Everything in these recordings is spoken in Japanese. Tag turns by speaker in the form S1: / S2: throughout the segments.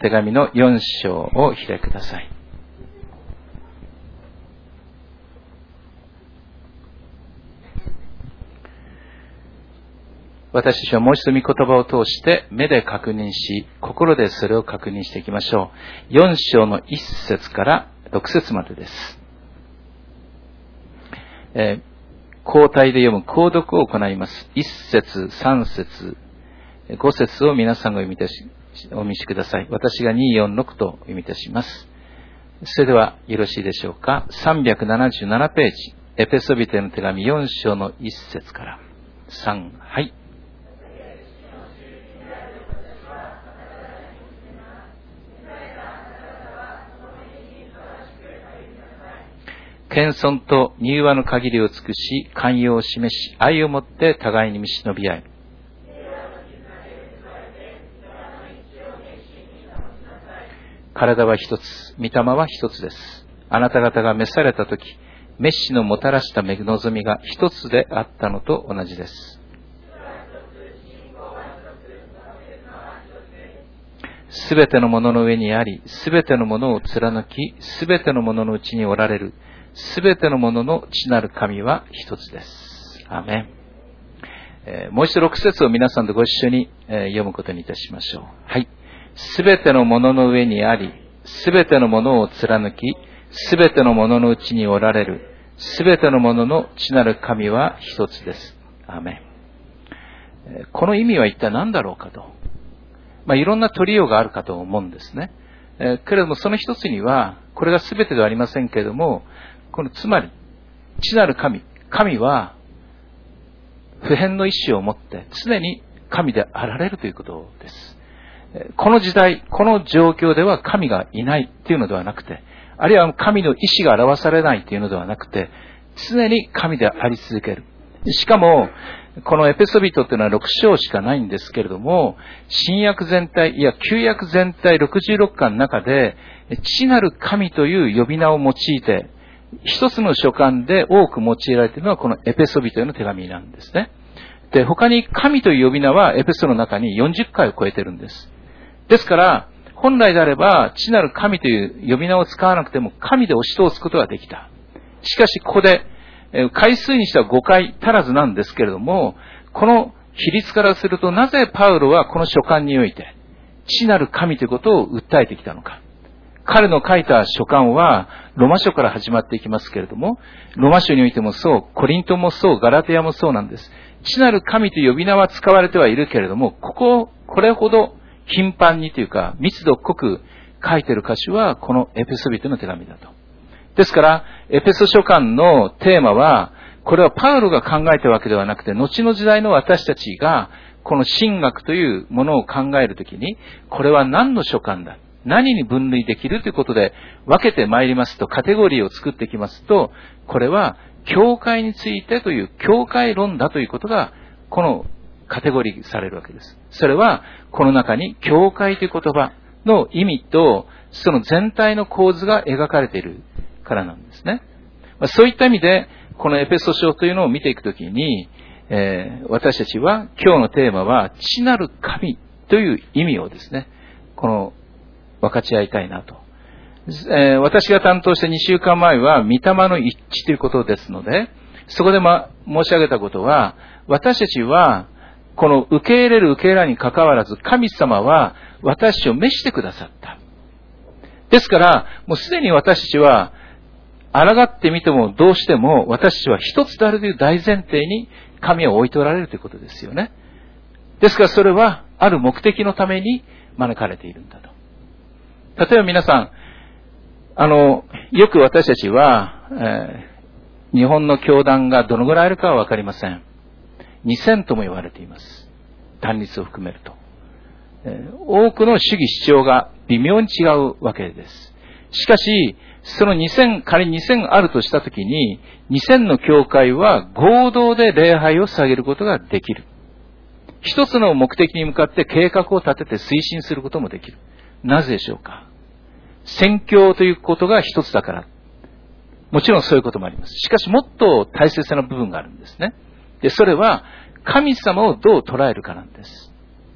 S1: 手紙の4章をお開きください。私たちはもう一度御言葉を通して目で確認し、心でそれを確認していきましょう。4章の1節から6節までです。交代で読む購読を行います。1節、3節、5節を皆さんがお見しください。私が2、4、6と読みいたします。それではよろしいでしょうか。377ページ、エペソビテの手紙4章の1節から3、はい。謙遜と柔和の限りを尽くし、寛容を示し、愛をもって互いに見忍び合い。体は一つ、御霊は一つです。あなた方が召されたとき、メッシのもたらした恵望みが一つであったのと同じです。すべてのものの上にあり、すべてのものを貫き、すべてのもののうちにおられる、すべてのものの父なる神は一つです。アーメン。もう一度6節を皆さんとご一緒に読むことにいたしましょう。はい。すべてのものの上にあり、すべてのものを貫き、すべてのもののうちにおられる、すべてのものの父なる神は一つです。アーメン。この意味は一体何だろうかと。いろんな取りようがあるかと思うんですね。けれどもその一つには、これが全てではありませんけれども、つまり、父なる神、神は、不変の意志を持って常に神であられるということです。この時代、この状況では神がいないというのではなくて、あるいは神の意志が表されないというのではなくて、常に神であり続ける。しかも、このエペソビトというのは6章しかないんですけれども、新約全体、いや旧約全体66巻の中で、父なる神という呼び名を用いて、一つの書簡で多く用いられているのはこのエペソビトへの手紙なんですね。で、他に神という呼び名はエペソの中に40回を超えてるんです。ですから、本来であれば、父なる神という呼び名を使わなくても神で押し通すことができた。しかし、ここで、回数にしては5回足らずなんですけれども、この比率からすると、なぜパウロはこの書簡において、父なる神ということを訴えてきたのか。彼の書いた書簡は、ロマ書から始まっていきますけれども、ロマ書においてもそう、コリントもそう、ガラテヤもそうなんです。父なる神という呼び名は使われてはいるけれども、これほど頻繁にというか、密度濃く書いている箇所は、このエペソビトの手紙だと。ですから、エペソ書簡のテーマは、これはパウロが考えたわけではなくて、後の時代の私たちが、この神学というものを考えるときに、これは何の書簡だ、何に分類できるということで分けてまいりますと、カテゴリーを作っていきますと、これは教会についてという教会論だということが、このカテゴリーされるわけです。それは、この中に教会という言葉の意味と、その全体の構図が描かれているからなんですね。そういった意味で、このエペソ書というのを見ていくときに、私たちは今日のテーマは、父なる神という意味をですね、分かち合いたいなと。私が担当した2週間前は、御霊の一致ということですので、そこで申し上げたことは、私たちは、この受け入れる受け入れないに関わらず、神様は私たちを召してくださった。ですから、もうすでに私たちは、抗ってみてもどうしても私たちは一つであるという大前提に神を置いておられるということですよね。ですからそれはある目的のために招かれているんだと。例えば皆さん、よく私たちは、日本の教団がどのぐらいあるかはわかりません。2000とも言われています。単立を含めると。多くの主義主張が微妙に違うわけです。しかし、その仮に2000あるとしたときに、2000の教会は合同で礼拝を捧げることができる。一つの目的に向かって計画を立てて推進することもできる。なぜでしょうか。宣教ということが一つだから。もちろんそういうこともあります。しかしもっと大切な部分があるんですね。で、それは神様をどう捉えるかなんです。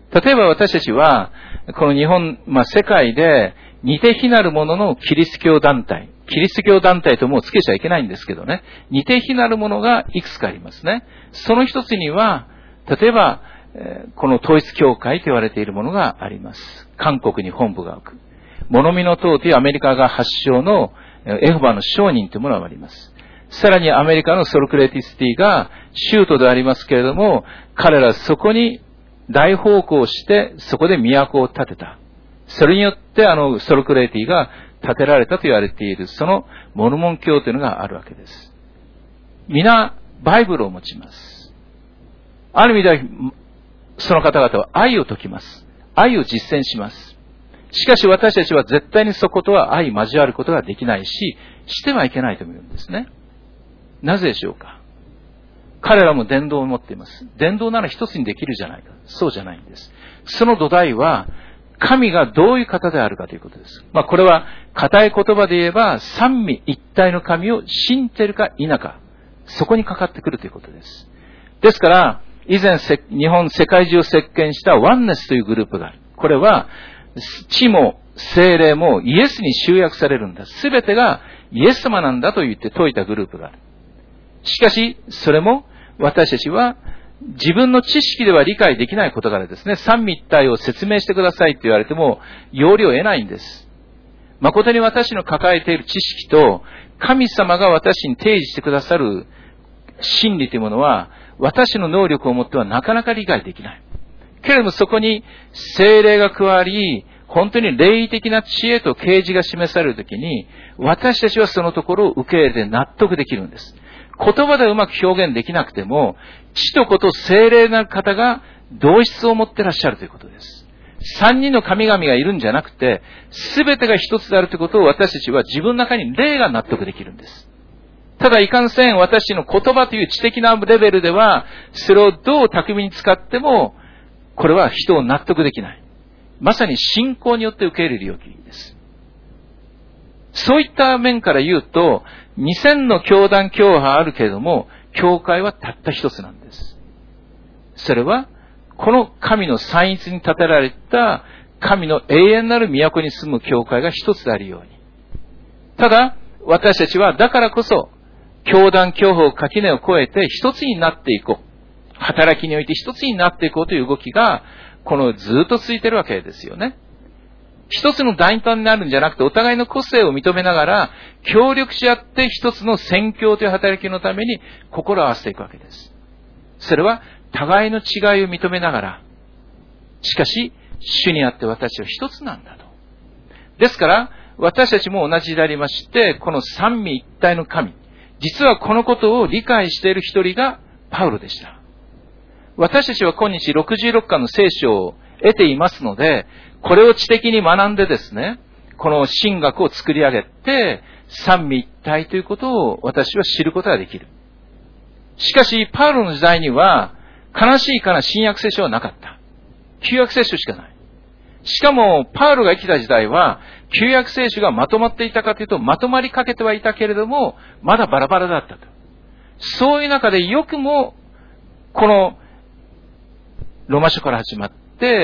S1: 例えば私たちは、この日本、世界で似て非なるもののキリスト教団体。キリスト教団体ともうつけちゃいけないんですけどね。似て非なるものがいくつかありますね。その一つには、例えば、この統一教会と言われているものがあります。韓国に本部が置く。モノミノ党というアメリカが発祥のエホバの証人というものがあります。さらにアメリカのソルクレティスティが州都でありますけれども、彼らそこに大奉公して、そこで都を建てた。それによってソルクレティが建てられたと言われている、そのモルモン教というのがあるわけです。皆、バイブルを持ちます。ある意味では、その方々は愛を説きます。愛を実践します。しかし私たちは絶対にそことは相交わることができないし、してはいけないと思うんですね。なぜでしょうか。彼らも伝道を持っています。伝道なら一つにできるじゃないか。そうじゃないんです。その土台は、神がどういう方であるかということです。これは、固い言葉で言えば、三位一体の神を信じているか否か、そこにかかってくるということです。ですから、以前、日本世界中を席巻したワンネスというグループがある。これは、地も精霊もイエスに集約されるんだ。すべてがイエス様なんだと言って説いたグループがある。しかし、それも私たちは自分の知識では理解できないことからですね、三位一体を説明してくださいと言われても、要領を得ないんです。誠に私の抱えている知識と、神様が私に提示してくださる真理というものは、私の能力をもってはなかなか理解できない。けれどもそこに聖霊が加わり、本当に霊的な知恵と啓示が示されるときに、私たちはそのところを受け入れて納得できるんです。言葉でうまく表現できなくても、知と子と聖霊なる方が同質を持ってらっしゃるということです。三人の神々がいるんじゃなくて、すべてが一つであるということを私たちは自分の中に霊が納得できるんです。ただいかんせん私の言葉という知的なレベルでは、それをどう巧みに使っても、これは人を納得できない。まさに信仰によって受け入れる領域です。そういった面から言うと、2000の教団教派あるけれども、教会はたった一つなんです。それは、この神の三一に建てられた神の永遠なる都に住む教会が一つであるように。ただ、私たちはだからこそ、教団教派垣根を越えて一つになっていこう。働きにおいて一つになっていこうという動きが、ずっと続いているわけですよね。一つの団体になるんじゃなくて、お互いの個性を認めながら、協力し合って一つの宣教という働きのために心を合わせていくわけです。それは、互いの違いを認めながら、しかし、主にあって私は一つなんだと。ですから、私たちも同じでありまして、この三位一体の神、実はこのことを理解している一人がパウロでした。私たちは今日66巻の聖書を得ていますので、これを知的に学んでですね、この神学を作り上げて、三位一体ということを私は知ることができる。しかし、パウロの時代には、悲しいから新約聖書はなかった。旧約聖書しかない。しかも、パウロが生きた時代は、旧約聖書がまとまっていたかというと、まとまりかけてはいたけれども、まだバラバラだったと。そういう中でよくも、この、ローマ書から始まって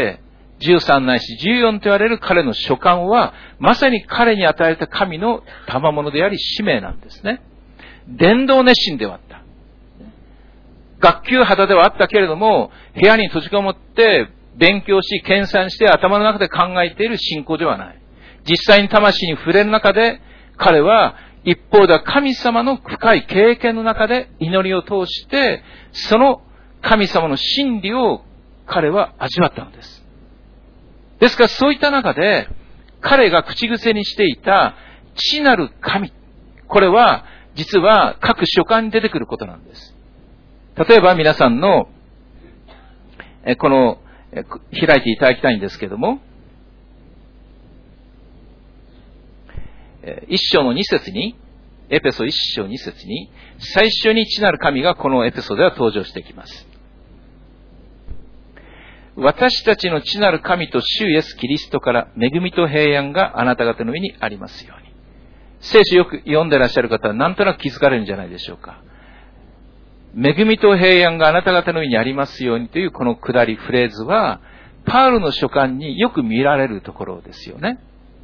S1: 、13ないし14と言われる彼の書簡は、まさに彼に与えた神の賜物であり使命なんですね。伝道熱心ではあった。学級肌ではあったけれども、部屋に閉じこもって勉強し、研鑽して頭の中で考えている信仰ではない。実際に魂に触れる中で、彼は一方では神様の深い経験の中で祈りを通して、その神様の真理を彼は味わったのです。ですからそういった中で、彼が口癖にしていた父なる神。これは実は各書簡に出てくることなんです。例えば皆さんの、この、開いていただきたいんですけども、一章の2節に、エペソ一章2節に、最初に父なる神がこのエペソでは登場してきます。私たちの父なる神と主イエスキリストから恵みと平安があなた方の上にありますように。聖書よく読んでいらっしゃる方はなんとなく気づかれるんじゃないでしょうか。恵みと平安があなた方の上にありますようにというこの下りフレーズは、 パウロの書簡によく見られるところですよね。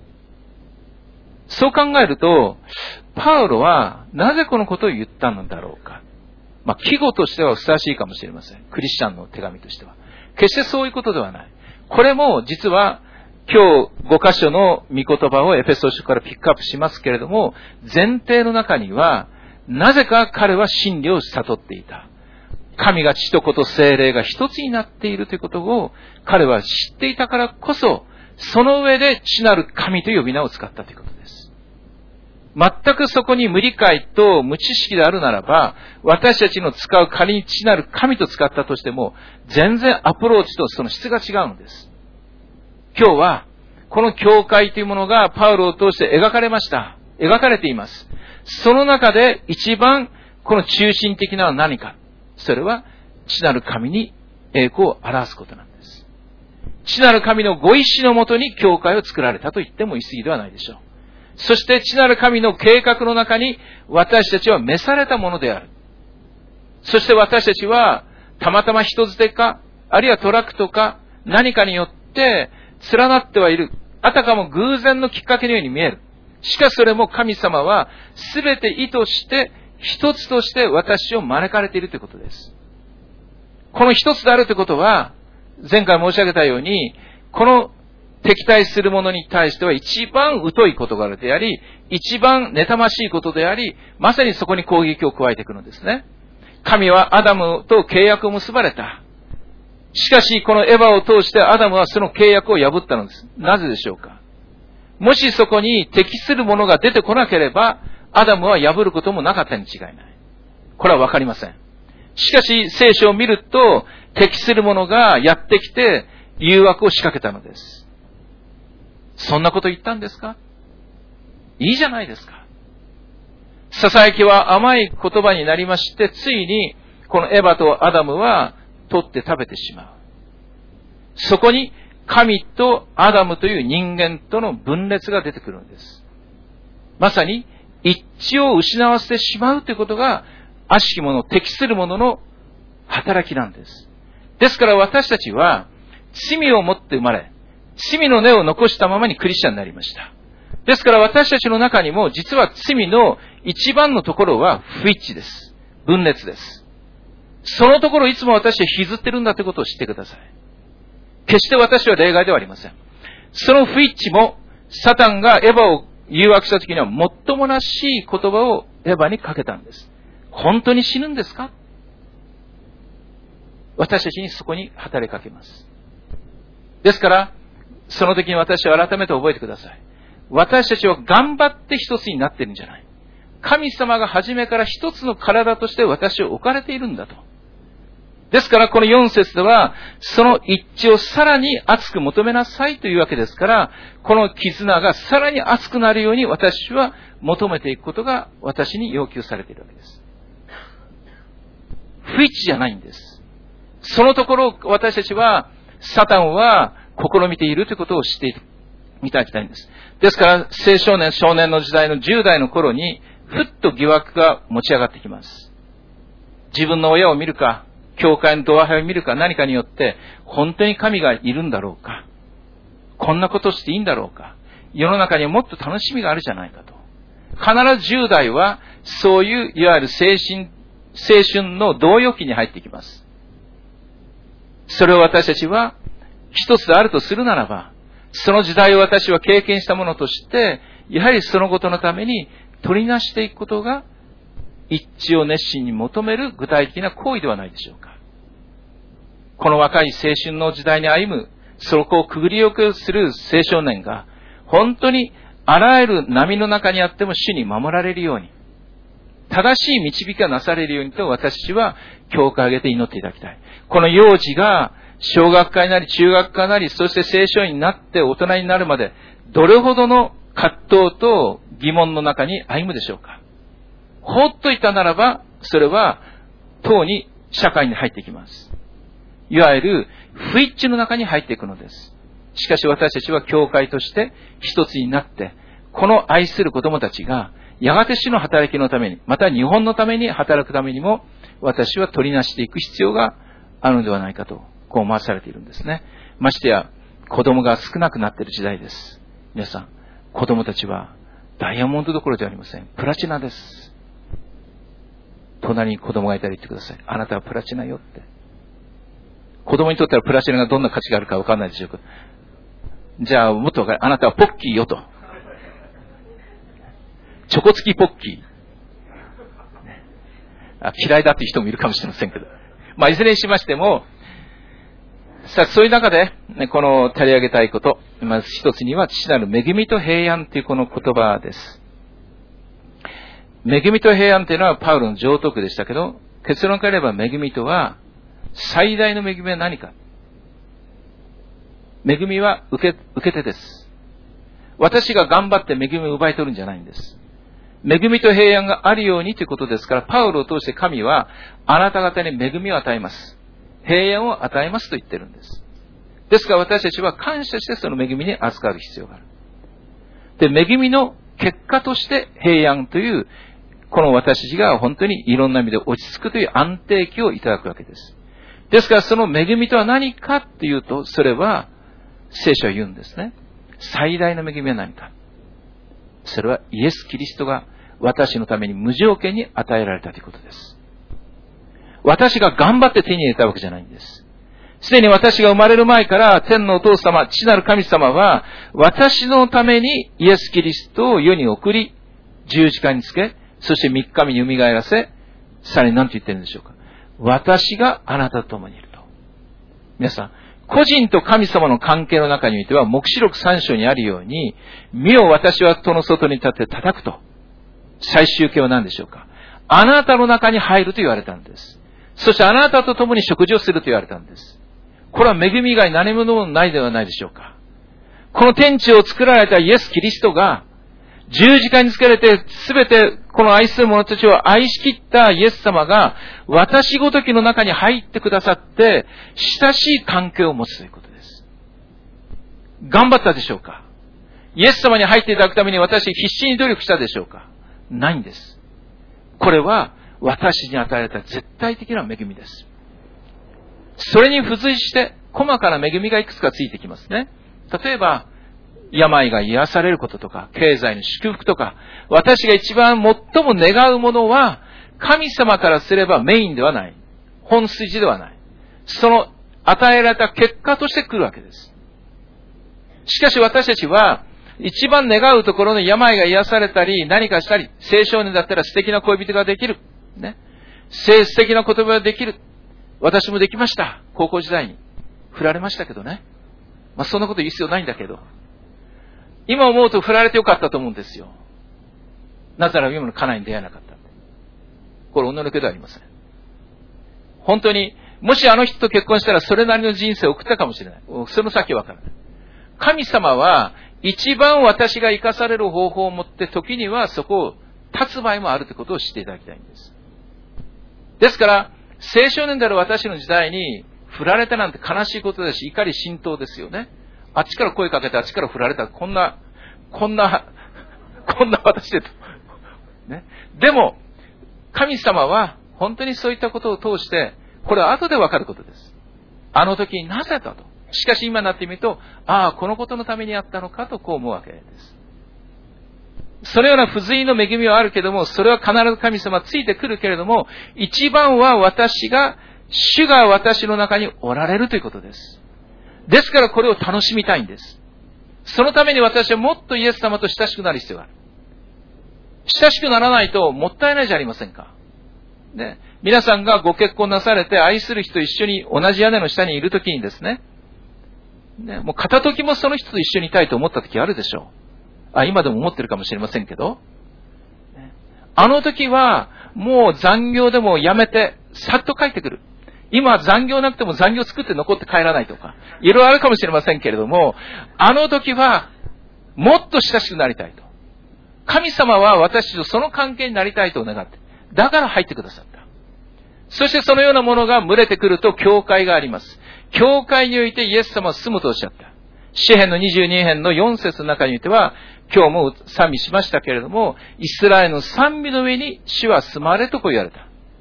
S1: そう考えると、パウロはなぜこのことを言ったのだろうか。記語としてはふさわしいかもしれません。クリスチャンの手紙としては。決してそういうことではない。これも実は今日5箇所の御言葉をエペソ書からピックアップしますけれども、前提の中には、なぜか彼は真理を悟っていた。神が父と子と聖霊が一つになっているということを彼は知っていたからこそ、その上で父なる神という呼び名を使ったということです。全くそこに無理解と無知識であるならば、私たちの使う仮に父なる神と使ったとしても、全然アプローチとその質が違うのです。今日は、この教会というものがパウロを通して描かれました。描かれています。その中で一番この中心的なのは何か。それは、父なる神に栄光を表すことなんです。父なる神のご意志のもとに教会を作られたと言っても言い過ぎではないでしょう。そして父なる神の計画の中に私たちは召されたものである。そして私たちはたまたま人づてか、あるいはトラクトか何かによって連なってはいる。あたかも偶然のきっかけのように見える。しかしそれも神様は全て意図して一つとして私を招かれているということです。この一つであるということは、前回申し上げたように、この敵対するものに対しては一番疎い事柄であり、一番妬ましいことであり、まさにそこに攻撃を加えていくのですね。神はアダムと契約を結ばれた。しかし、このエヴァを通してアダムはその契約を破ったのです。なぜでしょうか。もしそこに適するものが出てこなければ、アダムは破ることもなかったに違いない。これはわかりません。しかし、聖書を見ると、適するものがやってきて、誘惑を仕掛けたのです。そんなこと言ったんですか？いいじゃないですか。囁きは甘い言葉になりまして、ついに、このエヴァとアダムは取って食べてしまう。そこに、神とアダムという人間との分裂が出てくるんです。まさに、一致を失わせてしまうということが、悪しきもの、適するものの働きなんです。ですから私たちは、罪を持って生まれ、罪の根を残したままにクリスチャンになりました。ですから私たちの中にも、実は罪の一番のところは不一致です。分裂です。そのところをいつも私は引きずってるんだということを知ってください。決して私は例外ではありません。その不一致も、サタンがエヴァを誘惑した時にはもっともらしい言葉をエヴァにかけたんです。本当に死ぬんですか？私たちにそこに働きかけます。ですから、その時に私は改めて覚えてください。私たちは頑張って一つになっているんじゃない。神様が初めから一つの体として私を置かれているんだと。ですからこの4節では、その一致をさらに熱く求めなさいというわけですから、この絆がさらに熱くなるように私は求めていくことが私に要求されているわけです。不一致じゃないんです。そのところを私たちは、サタンは試みているということを知っていただきたいんです。ですから、青少年、少年の時代の10代の頃に、ふっと疑惑が持ち上がってきます。自分の親を見るか、教会の度合いを見るか何かによって、本当に神がいるんだろうか。こんなことしていいんだろうか。世の中にはもっと楽しみがあるじゃないかと。必ず10代は、そういう、いわゆる青春の動揺期に入ってきます。それを私たちは、一つであるとするならば、その時代を私は経験したものとして、やはりそのことのために取りなしていくことが、一致を熱心に求める具体的な行為ではないでしょうか。この若い青春の時代に歩む、そこをくぐりよくする青少年が、本当にあらゆる波の中にあっても主に守られるように、正しい導きがなされるようにと私は教会を挙げて祈っていただきたい。この幼児が小学科になり中学科になり、そして青少年になって大人になるまで、どれほどの葛藤と疑問の中に歩むでしょうか。ほっといたならば、それは、当に社会に入っていきます。いわゆる、不一致の中に入っていくのです。しかし私たちは教会として一つになって、この愛する子供たちが、やがて主の働きのために、また日本のために働くためにも、私は取りなしていく必要があるのではないかと、こう思わされているんですね。 ましてや子供が少なくなっている時代です。皆さん、子供たちはダイヤモンドどころではありません。プラチナです。隣に子供がいたら言ってください。あなたはプラチナよって。子供にとってはプラチナがどんな価値があるか分かんないでしょうか。じゃあもっと分かる。あなたはポッキーよと。チョコ付きポッキー。嫌いだっていう人もいるかもしれませんけど。いずれにしましても、さあ、そういう中で、この取り上げたいこと、まず一つには、父なる恵みと平安というこの言葉です。恵みと平安というのはパウロの常套句でしたけど、結論から言えば恵みとは、最大の恵みは何か。恵みは受け手です。私が頑張って恵みを奪い取るんじゃないんです。恵みと平安があるようにということですから、パウロを通して神は、あなた方に恵みを与えます。平安を与えますと言ってるんです。ですから私たちは感謝してその恵みに預かる必要がある。で、恵みの結果として平安という、この私たちが本当にいろんな意味で落ち着くという安定期をいただくわけです。ですからその恵みとは何かっていうと、それは聖書は言うんですね。最大の恵みは何か。それはイエス・キリストが私のために無条件に与えられたということです。私が頑張って手に入れたわけじゃないんです。すでに私が生まれる前から天のお父様、父なる神様は私のためにイエス・キリストを世に送り、十字架につけ、そして3日目に蘇らせ、さらに何と言ってるんでしょうか。私があなたと共にいると。皆さん、個人と神様の関係の中においては、黙示録3章にあるように、見よ私は戸の外に立って叩くと。最終形は何でしょうか。あなたの中に入ると言われたんです。そしてあなたと共に食事をすると言われたんです。これは恵み以外何者もないではないでしょうか。この天地を作られたイエス・キリストが、十字架につけられて、すべてこの愛する者たちを愛しきったイエス様が、私ごときの中に入ってくださって、親しい関係を持つということです。頑張ったでしょうか。イエス様に入っていただくために私必死に努力したでしょうか。ないんです。これは私に与えられた絶対的な恵みです。それに付随して細かな恵みがいくつかついてきますね。例えば、病が癒されることとか、経済の祝福とか、私が一番最も願うものは、神様からすればメインではない。本筋ではない。その与えられた結果として来るわけです。しかし私たちは、一番願うところの病が癒されたり、何かしたり、青少年だったら素敵な恋人ができる。ね。素敵な言葉ができる。私もできました。高校時代に。振られましたけどね。そんなこと言う必要ないんだけど。今思うと振られてよかったと思うんですよ。なぜなら今の家内に出会えなかった。これ女のけではありません。本当に、もしあの人と結婚したらそれなりの人生を送ったかもしれない。その先は分からない。神様は一番私が生かされる方法を持って時にはそこを立つ場合もあるということを知っていただきたいんです。ですから、青少年である私の時代に振られたなんて悲しいことだし、怒り心頭ですよね。あっちから声かけてあっちから振られたらこんな私でと。ね。でも、神様は本当にそういったことを通して、これは後でわかることです。あの時になぜだと。しかし今になってみると、このことのためにあったのかとこう思うわけです。そのような付随の恵みはあるけども、それは必ず神様ついてくるけれども、一番は主が私の中におられるということです。ですからこれを楽しみたいんです。そのために私はもっとイエス様と親しくなる必要がある。親しくならないともったいないじゃありませんか。ね。皆さんがご結婚なされて愛する人と一緒に同じ屋根の下にいるときにですね、もう片時もその人と一緒にいたいと思ったときあるでしょう。今でも思ってるかもしれませんけど、あの時はもう残業でもやめてさっと帰ってくる。今残業なくても残業作って残って帰らないとか、いろいろあるかもしれませんけれども、あの時はもっと親しくなりたいと。神様は私とその関係になりたいと願って、だから入ってくださった。そしてそのようなものが群れてくると教会があります。教会においてイエス様は住むとおっしゃった。詩編の22編の4節の中においては、今日も賛美しましたけれども、イスラエルの賛美の上に主は住まれとこう言われた。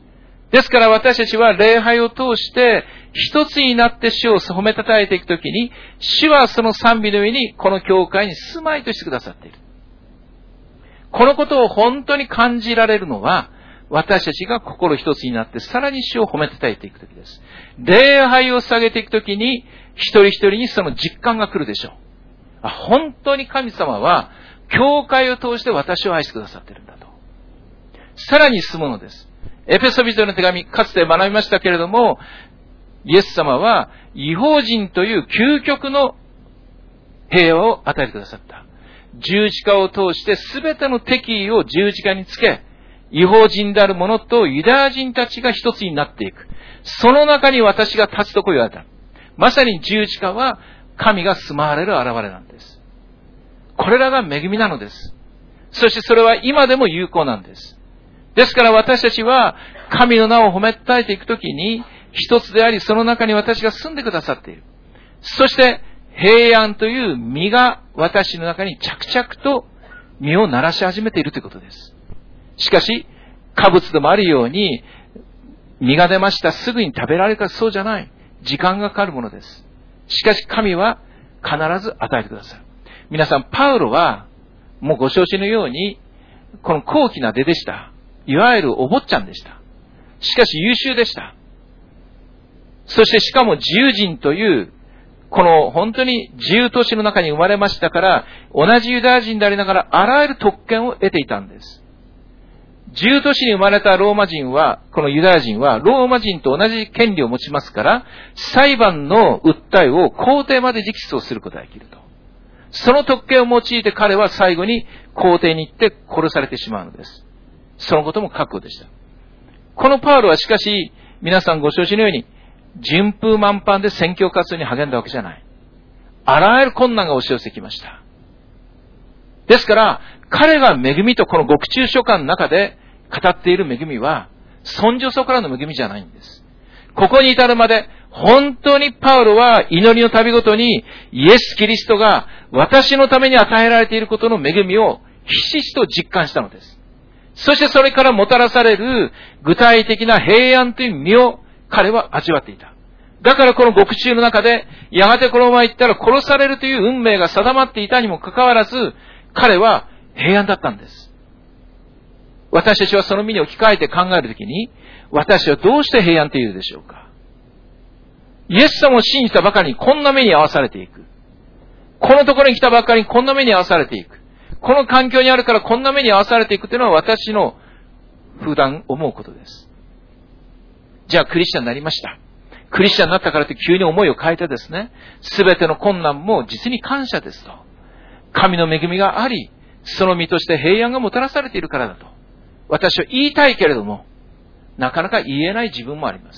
S1: ですから私たちは礼拝を通して一つになって主を褒めたたえていくときに、主はその賛美の上にこの教会に住まいとしてくださっている。このことを本当に感じられるのは、私たちが心一つになってさらに主を褒めたたえていくときです。礼拝を下げていくときに、一人一人にその実感が来るでしょう。本当に神様は、教会を通して私を愛してくださっているんだと。さらに進むのです。エペソビトの手紙、かつて学びましたけれども、イエス様は、異邦人という究極の平和を与えてくださった。十字架を通して全ての敵意を十字架につけ、異邦人である者とユダヤ人たちが一つになっていく。その中に私が立つとこう言われた。まさに十字架は神が住まわれる現れなんです。これらが恵みなのです。そしてそれは今でも有効なんです。ですから私たちは神の名を褒めたえていくときに一つであり、その中に私が住んでくださっている。そして平安という実が私の中に着々と実をならし始めているということです。しかし、果物でもあるように、実が出ました、すぐに食べられるか、そうじゃない。時間がかかるものです。しかし神は必ず与えてくださる。皆さん、パウロは、もうご承知のように、この高貴な出でした。いわゆるお坊ちゃんでした。しかし優秀でした。そしてしかも自由人という、この本当に自由都市の中に生まれましたから、同じユダヤ人でありながら、あらゆる特権を得ていたんです。自由都市に生まれたローマ人は、このユダヤ人は、ローマ人と同じ権利を持ちますから、裁判の訴えを皇帝まで直訴することができると。その特権を用いて彼は最後に皇帝に行って殺されてしまうのです。そのことも覚悟でした。このパウロはしかし、皆さんご承知のように、順風満帆で宣教活動に励んだわけじゃない。あらゆる困難が押し寄せてきました。ですから、彼が恵みとこの獄中書簡の中で語っている恵みは、そんじょそこらの恵みじゃないんです。ここに至るまで、本当にパウロは祈りの旅ごとに、イエス・キリストが私のために与えられていることの恵みをひしひしと実感したのです。そしてそれからもたらされる具体的な平安という実を彼は味わっていた。だからこの獄中の中で、やがてこのまま行ったら殺されるという運命が定まっていたにもかかわらず、彼は平安だったんです。私たちはその身に置き換えて考えるときに、私はどうして平安というでしょうか。イエス様を信じたばかりにこんな目に遭わされていく。このところに来たばかりにこんな目に遭わされていく。この環境にあるからこんな目に遭わされていくというのは私の普段思うことです。じゃあクリスチャンになりました。クリスチャンになったからって急に思いを変えてですね、すべての困難も実に感謝ですと。神の恵みがあり、その身として平安がもたらされているからだと。私は言いたいけれども、なかなか言えない自分もあります。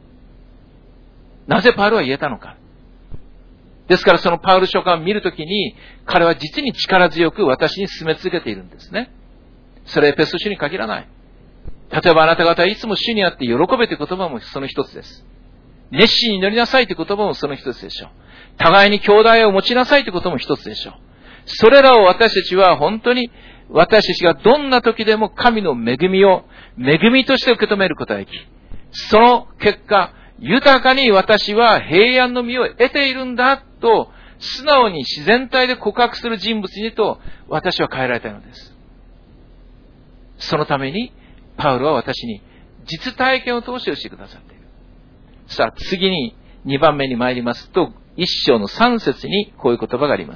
S1: なぜパウロは言えたのか。ですからそのパウロ書簡を見るときに、彼は実に力強く私に進め続けているんですね。それはエペソ書に限らない。例えばあなた方はいつも主にあって喜べという言葉もその一つです。熱心に祈りなさいという言葉もその一つでしょう。互いに兄弟を持ちなさいということも一つでしょう。それらを私たちは本当に私たちがどんな時でも神の恵みを恵みとして受け止めることができ、その結果、豊かに私は平安の実を得ているんだと素直に自然体で告白する人物にと私は変えられたのです。そのためにパウロは私に実体験を通して教えてくださっている。さあ次に2番目に参りますと、1章の3節にこういう言葉があります。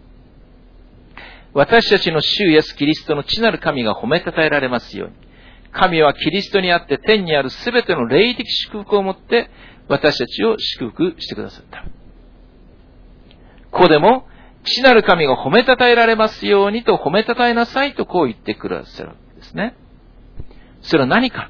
S1: 私たちの主イエスキリストの父なる神が褒めたたえられますように。神はキリストにあって天にあるすべての霊的祝福をもって私たちを祝福してくださった。ここでも父なる神が褒めたたえられますようにと褒めたたえなさいとこう言ってくださるわけですね。それは何か。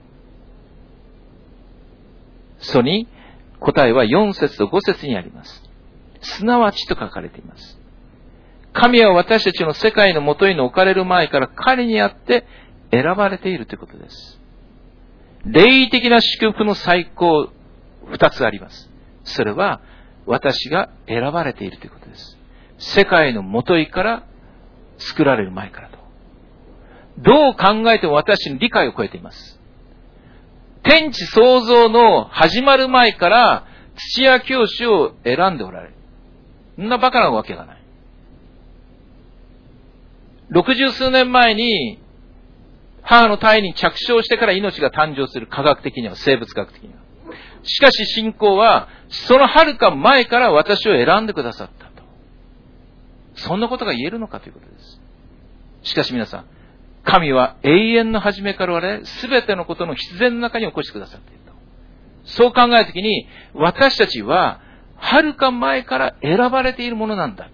S1: それに答えは4節と5節にあります。すなわちと書かれています。神は私たちの世界のもとに置かれる前から彼にあって選ばれているということです。霊的な祝福の最高2つあります。それは私が選ばれているということです。世界のもといから作られる前からと。どう考えても私の理解を超えています。 天地創造の始まる前から土屋教師を選んでおられる。そんなバカなわけがない。60数年前に母の胎に着床してから命が誕生する、科学的には、生物学的には。しかし信仰はその遥か前から私を選んでくださったと。そんなことが言えるのかということです。しかし皆さん、神は永遠の初めから我々すべてのことの必然の中に起こしてくださっていると。そう考えるときに、私たちは遥か前から選ばれているものなんだ。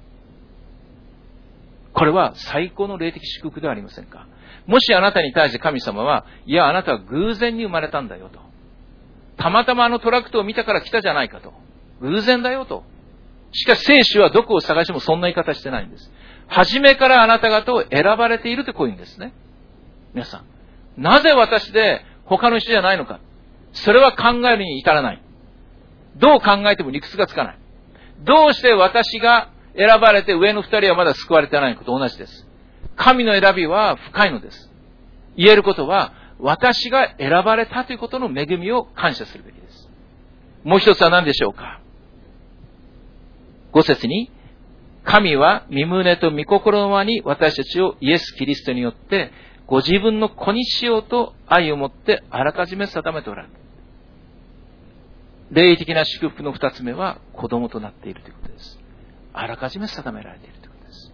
S1: これは最高の霊的祝福ではありませんか。もしあなたに対して神様は、いやあなたは偶然に生まれたんだよと。たまたまあのトラクトを見たから来たじゃないかと。偶然だよと。しかし聖書はどこを探してもそんな言い方してないんです。初めからあなた方を選ばれているとこういうんですね。皆さん、なぜ私で他の人じゃないのか。それは考えるに至らない。どう考えても理屈がつかない。どうして私が選ばれて上の二人はまだ救われてないのかと同じです。神の選びは深いのです。言えることは、私が選ばれたということの恵みを感謝するべきです。もう一つは何でしょうか。5節に、神は御胸と御心のままに私たちをイエス・キリストによってご自分の子にしようと愛をもってあらかじめ定めておられる。霊的な祝福の二つ目は子供となっているということです。あらかじめ定められているということです。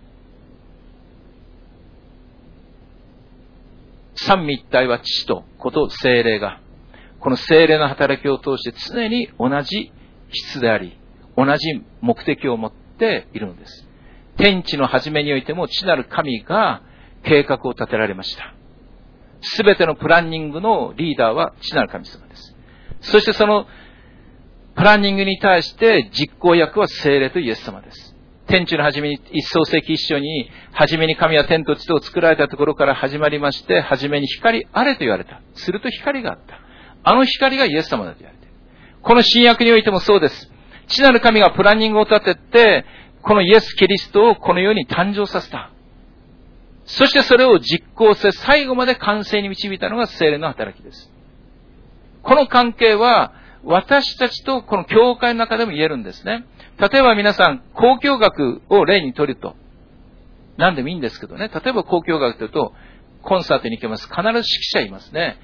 S1: 三位一体は父と子と聖霊が、この聖霊の働きを通して常に同じ質であり、同じ目的を持っているのです。天地の初めにおいても父なる神が計画を立てられました。すべてのプランニングのリーダーは父なる神様です。そしてそのプランニングに対して実行役は聖霊とイエス様です。天地の初めに一創世記一章に、初めに神は天と地と作られたところから始まりまして、初めに光あれと言われた。すると光があった。あの光がイエス様だと言われている。この新約においてもそうです。父なる神がプランニングを立てて、このイエス・キリストをこの世に誕生させた。そしてそれを実行せ、最後まで完成に導いたのが聖霊の働きです。この関係は、私たちとこの教会の中でも言えるんですね。例えば皆さん、交響楽を例にとると、何でもいいんですけどね。例えば交響楽というと、コンサートに行けます。必ず指揮者いますね。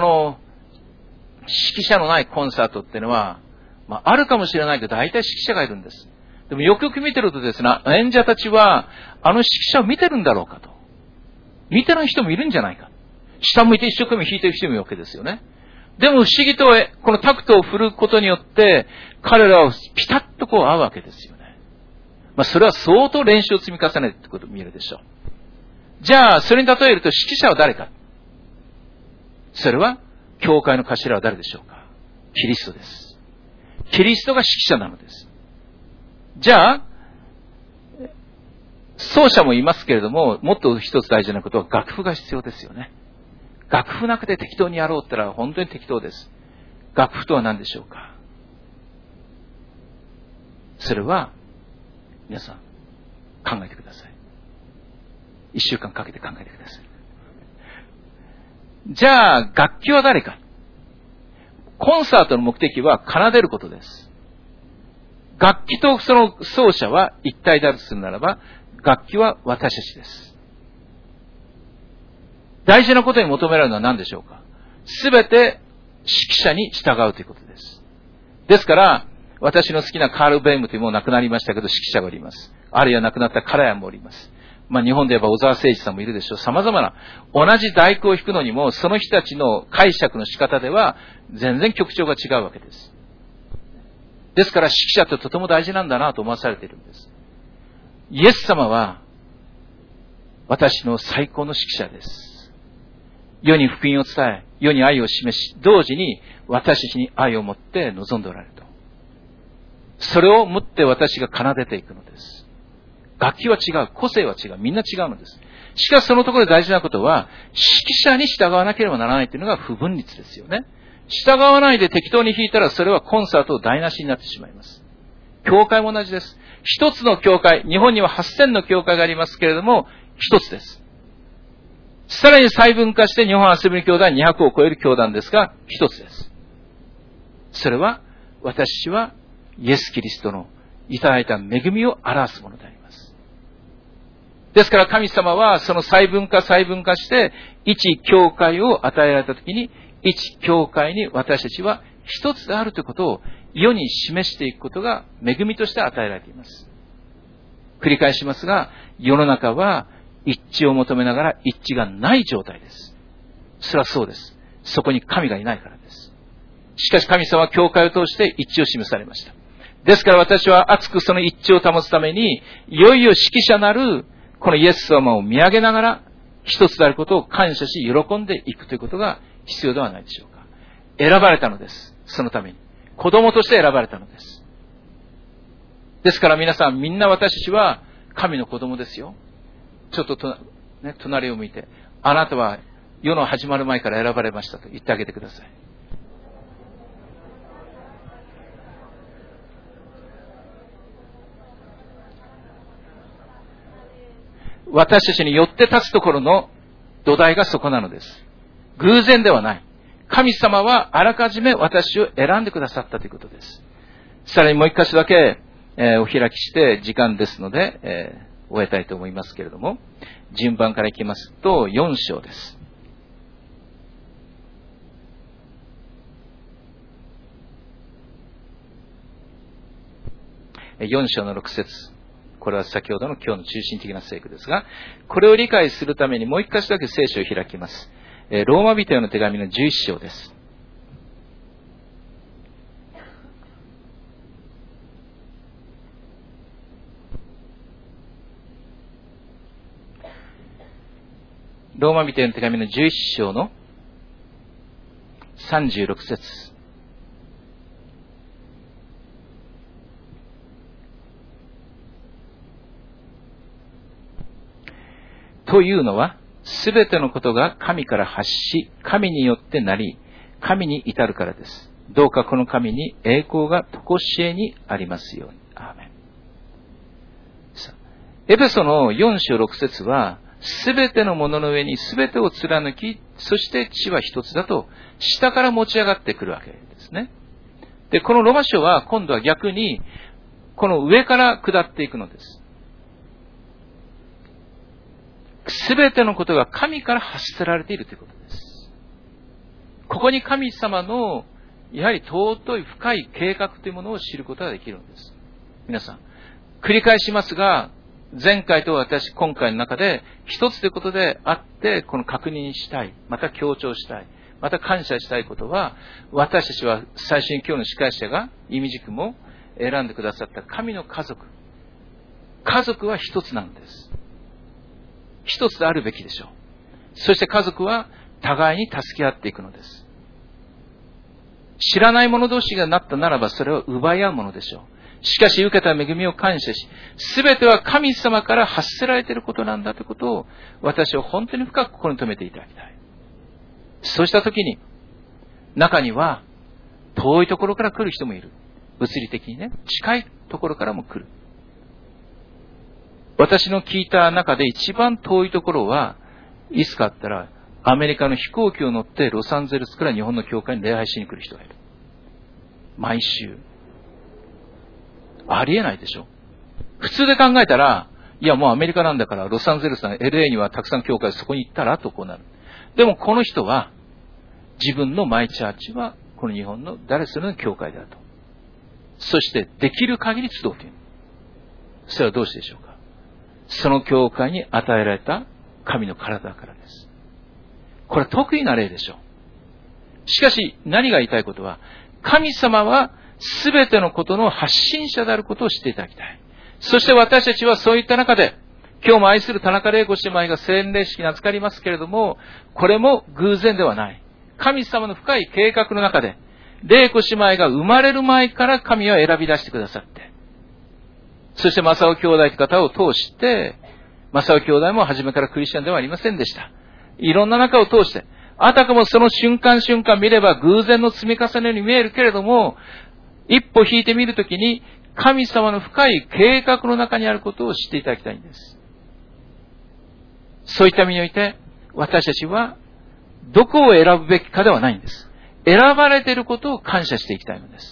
S1: 指揮者のないコンサートっていうのは、あるかもしれないけど、大体指揮者がいるんです。でもよくよく見てるとですね、演者たちは、指揮者を見てるんだろうかと。見てない人もいるんじゃないか。下向いて一生懸命弾いてる人もいるわけですよね。でも不思議と、このタクトを振ることによって、彼らをピタッとこう合うわけですよね。それは相当練習を積み重ねていることを見えるでしょう。じゃあ、それに例えると指揮者は誰か。それは、教会の頭は誰でしょうか。キリストです。キリストが指揮者なのです。じゃあ、奏者もいますけれども、もっと一つ大事なことは楽譜が必要ですよね。楽譜なくて適当にやろうって言ったら本当に適当です。楽譜とは何でしょうか。それは、皆さん、考えてください。1週間かけて考えてください。じゃあ、楽器は誰か。コンサートの目的は奏でることです。楽器とその奏者は一体であるとするならば、楽器は私たちです。大事なことに求められるのは何でしょうか。すべて指揮者に従うということです。ですから、私の好きなカール・ベイムというもう亡くなりましたけど指揮者がおります。あるいは亡くなったカラヤンもおります。日本で言えば小沢誠二さんもいるでしょう。様々な、同じ大工を弾くのにも、その人たちの解釈の仕方では、全然曲調が違うわけです。ですから指揮者ってとても大事なんだなと思わされているんです。イエス様は、私の最高の指揮者です。世に福音を伝え、世に愛を示し、同時に私たちに愛を持って望んでおられると。それをもって私が奏でていくのです。楽器は違う、個性は違う、みんな違うのです。しかしそのところで大事なことは、指揮者に従わなければならないというのが不分律ですよね。従わないで適当に弾いたらそれはコンサートを台無しになってしまいます。教会も同じです。一つの教会、日本には8000の教会がありますけれども、一つです。 さらに細分化して日本アセンブリー教団200を超える教団ですが、一つです。それは、私はイエス・キリストのいただいた恵みを表すものであります。ですから神様はその細分化して、一教会を与えられたときに、一教会に私たちは一つであるということを世に示していくことが恵みとして与えられています。繰り返しますが、世の中は一致を求めながら一致がない状態です。それはそうです。そこに神がいないからです。しかし神様は教会を通して一致を示されました。ですから私は熱くその一致を保つために、いよいよ指揮者なるこのイエス様を見上げながら、一つであることを感謝し、喜んでいくということが必要ではないでしょうか。選ばれたのです。そのために。子供として選ばれたのです。ですから皆さん、みんな私たちは神の子供ですよ。ちょっと隣を向いて、あなたは世の始まる前から選ばれましたと言ってあげてください。私たちによって立つところの土台がそこなのです。偶然ではない。神様はあらかじめ私を選んでくださったということです。さらにもう一箇所だけ、お開きして時間ですので、終えたいと思いますけれども、順番からいきますと4章です。4章の6節。これは先ほどの今日の中心的な聖句ですが、これを理解するためにもう一箇所だけ聖書を開きます。ローマ人への手紙の11章です。ローマ人への手紙の11章の36節。というのは、すべてのことが神から発し、神によってなり、神に至るからです。どうかこの神に栄光が常しえにありますように。アーメン。エペソの4章6節は、すべてのものの上にすべてを貫き、そして地は一つだと、下から持ち上がってくるわけですね。で、このロマ書は今度は逆に、この上から下っていくのです。すべてのことが神から発せられているということです。ここに神様の、やはり尊い深い計画というものを知ることができるんです。皆さん、繰り返しますが、前回と私、今回の中で、一つということであって、この確認したい、また強調したい、また感謝したいことは、私たちは最初に今日の司会者が、意味軸も選んでくださった神の家族。家族は一つなんです。一つであるべきでしょう。そして家族は互いに助け合っていくのです。知らない者同士がなったならばそれは奪い合うものでしょう。しかし受けた恵みを感謝し、すべては神様から発せられていることなんだということを私は本当に深く心に留めていただきたい。そうしたときに中には遠いところから来る人もいる。物理的にね、近いところからも来る。私の聞いた中で一番遠いところは、いつかあったら、アメリカの飛行機を乗ってロサンゼルスから日本の教会に礼拝しに来る人がいる。毎週。ありえないでしょ。普通で考えたら、いやもうアメリカなんだからロサンゼルスの LA にはたくさん教会そこに行ったらとこうなる。でもこの人は、自分のマイチャーチはこの日本の誰それの教会であると。そしてできる限り集うという。それはどうしてでしょうか。その教会に与えられた神の体からです。これは特異な例でしょう。しかし何が言いたいことは、神様は全てのことの発信者であることを知っていただきたい。そして私たちはそういった中で、今日も愛する田中玲子姉妹が洗礼式に預かりますけれども、これも偶然ではない。神様の深い計画の中で、玲子姉妹が生まれる前から神は選び出してくださって、そして正雄兄弟という方を通して、正雄兄弟も初めからクリスチャンではありませんでした。いろんな中を通して、あたかもその瞬間瞬間見れば偶然の積み重ねに見えるけれども、一歩引いてみるときに、神様の深い計画の中にあることを知っていただきたいんです。そういった意味において、 私たちはどこを選ぶべきかではないんです。選ばれていることを感謝していきたいのです。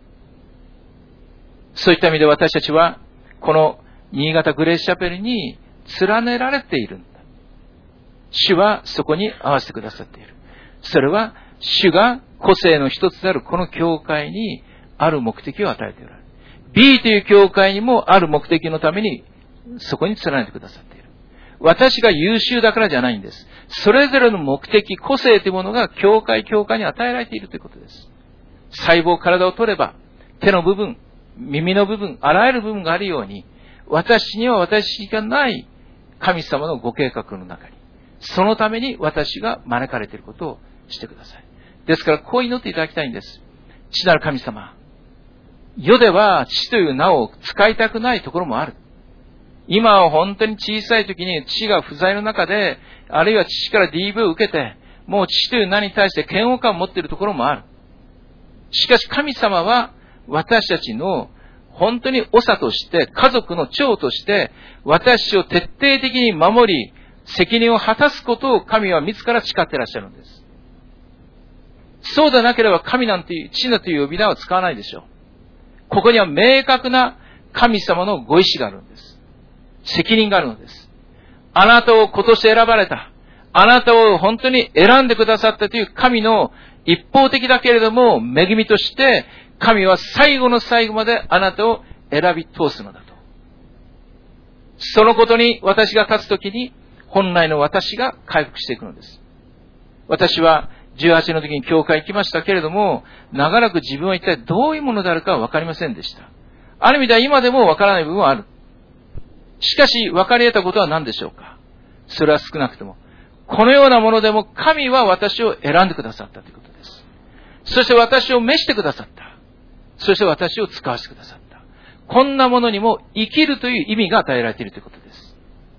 S1: そういった意味で私たちはこの新潟グレースチャペルに連ねられているんだ。主はそこに合わせてくださっている。それは主が個性の一つであるこの教会にある目的を与えておられる。B という教会にもある目的のためにそこに連ねてくださっている。私が優秀だからじゃないんです。それぞれの目的、個性というものが教会に与えられているということです。細胞、体を取れば手の部分、耳の部分、あらゆる部分があるように、私には私がない神様のご計画の中に、そのために私が招かれていることをしてください。ですからこう祈っていただきたいんです。父なる神様、世では父という名を使いたくないところもある。今は本当に小さい時に父が不在の中で、あるいは父から DV を受けて、もう父という名に対して嫌悪感を持っているところもある。しかし神様は私たちの本当に長として、家族の長として、私を徹底的に守り、責任を果たすことを神は自ら誓っていらっしゃるんです。そうでなければ神なんていう、父なという呼び名は使わないでしょう。ここには明確な神様のご意志があるんです。責任があるのです。あなたを今年選ばれた。あなたを本当に選んでくださったという神の一方的だけれども恵みとして、神は最後の最後まであなたを選び通すのだと。そのことに私が立つときに、本来の私が回復していくのです。私は18の時に教会行きましたけれども、長らく自分は一体どういうものであるかは分かりませんでした。ある意味では今でも分からない部分はある。しかし分かり得たことは何でしょうか。それは少なくとも、このようなものでも神は私を選んでくださったということです。そして私を召してくださった。そして私を使わせてくださった。こんなものにも生きるという意味が与えられているということです。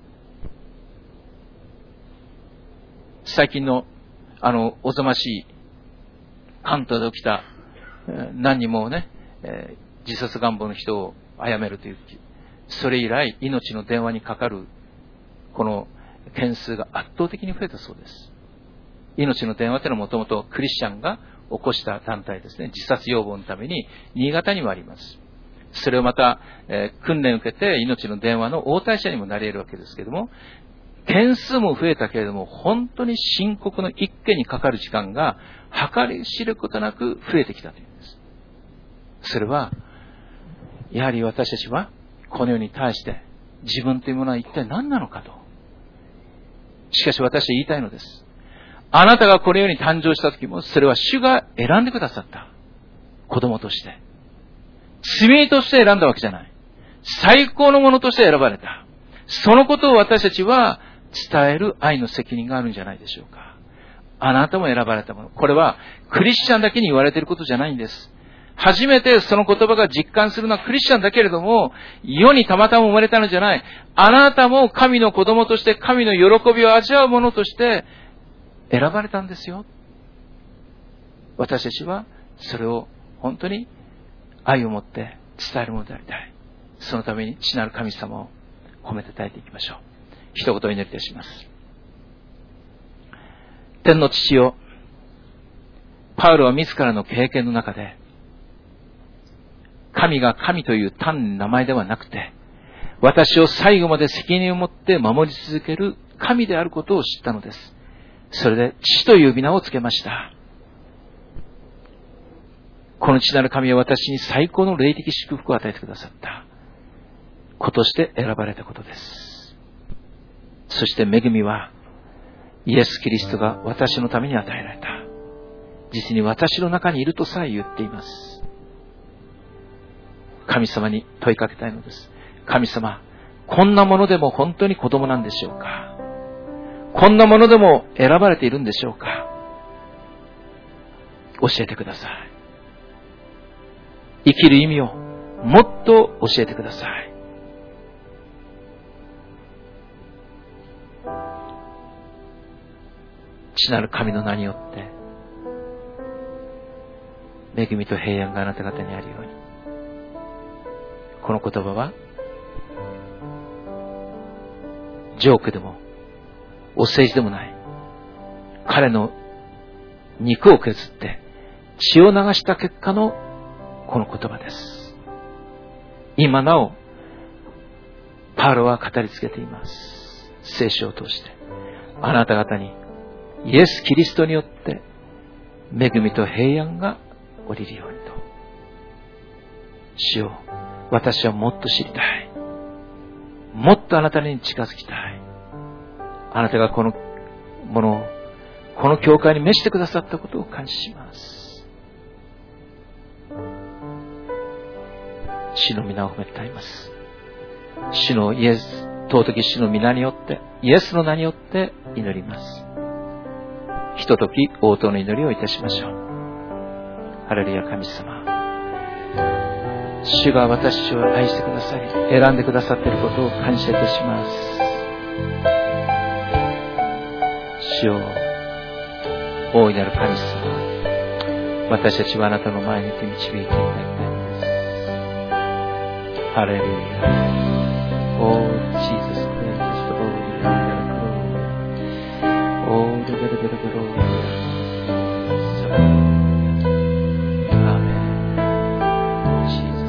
S1: 最近のおぞましい関東で起きた何人もね、自殺願望の人を殺めるという、それ以来命の電話にかかるこの件数が圧倒的に増えたそうです。命の電話というのはもともとクリスチャンが起こした団体ですね。自殺予防のために新潟にもあります。それをまた、訓練を受けて命の電話の応対者にもなり得るわけですけれども、件数も増えたけれども、本当に深刻の一件にかかる時間が計り知ることなく増えてきたというんです。それはやはり私たちはこの世に対して自分というものは一体何なのかと。しかし私は言いたいのです。あなたがこの世に誕生した時も、それは主が選んでくださった子供として、罪として選んだわけじゃない。最高のものとして選ばれた。そのことを私たちは伝える愛の責任があるんじゃないでしょうか。あなたも選ばれたもの。これはクリスチャンだけに言われていることじゃないんです。初めてその言葉が実感するのはクリスチャンだけれども、世にたまたま生まれたのじゃない。あなたも神の子供として神の喜びを味わうものとして選ばれたんですよ。私たちはそれを本当に愛を持って伝えるものでありたい。そのために父なる神様を褒めたたえていきましょう。一言お祈りいたします。天の父よ、パウロは自らの経験の中で、神が神という単な名前ではなくて、私を最後まで責任を持って守り続ける神であることを知ったのです。それで父という呼び名をつけました。この父なる神は私に最高の霊的祝福を与えてくださった子として選ばれたことです。そして恵みはイエス・キリストが私のために与えられた。実に私の中にいるとさえ言っています。神様に問いかけたいのです。神様、こんなものでも本当に子供なんでしょうか。こんなものでも選ばれているんでしょうか。教えてください。生きる意味をもっと教えてください。父なる神の名によって恵みと平安があなた方にあるように。この言葉はジョークでもお世辞でもない。 彼の肉を削って血を流した結果のこの言葉です。今なおパウロは語りつけています。聖書を通してあなた方にイエス・キリストによって恵みと平安が降りるようにと。主よ、私はもっと知りたい。もっとあなたに近づきたい。あなたがこのものをこの教会に召してくださったことを感謝します。主の皆を褒めたたえます。主のイエス、尊き主の皆によって、イエスの名によって祈ります。ひととき応答の祈りをいたしましょう。ハレルヤ。神様、主が私を愛してくださり選んでくださっていることを感謝いたします。主よ、大いなる神様、私たちはあなたの前にて導いていただきたいのです。ハレルヤ。Oh Jesus Christ, glory, glory. Oh, glory. Amen. Jesus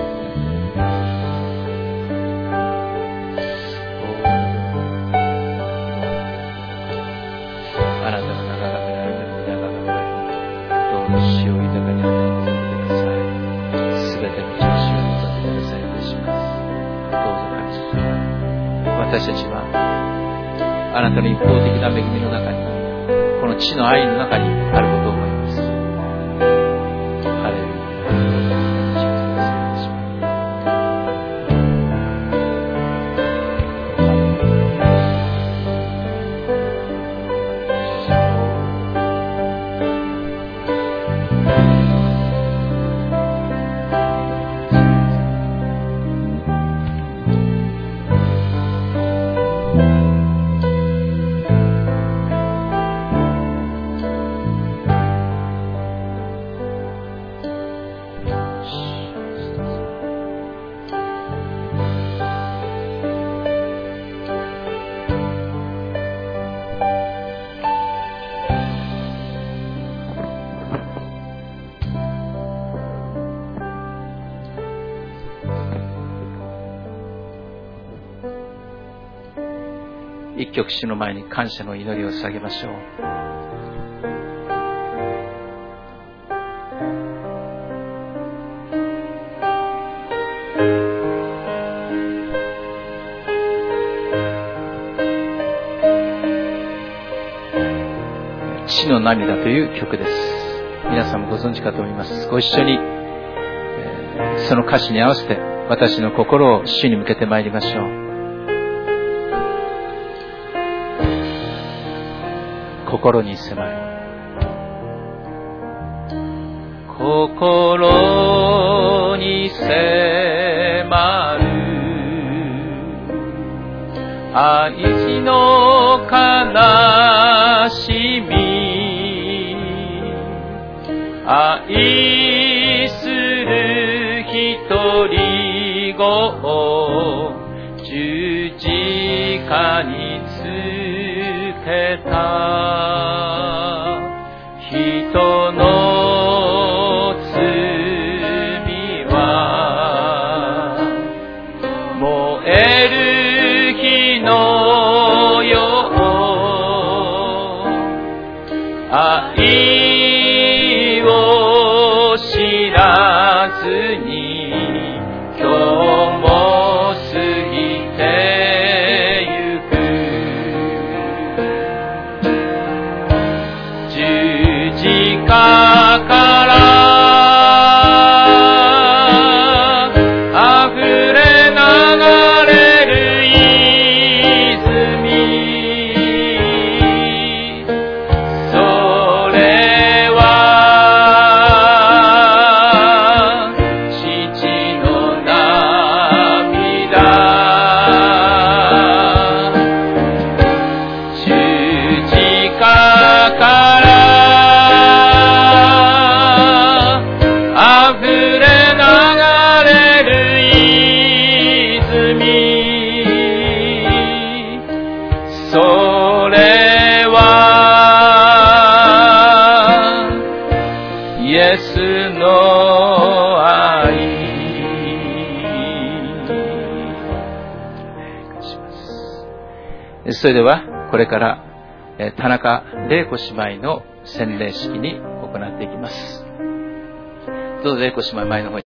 S1: Christ. あなたの長がめられても長がめられてもどうぞ死を豊かに与えてください。すべての調子を望んでくださいとします。どうぞ神様、私たちはあなたの一方的な恵みの中に、この地の愛の中にあることを思います。ハレルヤ。一曲主の前に感謝の祈りを捧げましょう。父の涙という曲です。皆さんもご存知かと思います。ご一緒に、その歌詞に合わせて私の心を主に向けてまいりましょう。心に迫る、心に迫る愛の悲しみ、愛する一人子を十字架につけた。人の罪は燃える火のよう、愛を知らずに今日も過ぎてゆく。十字架から溢れ流れる泉、それそれではこれから田中玲子姉妹の洗礼式に行っていきます。どうぞ玲子姉妹前の方に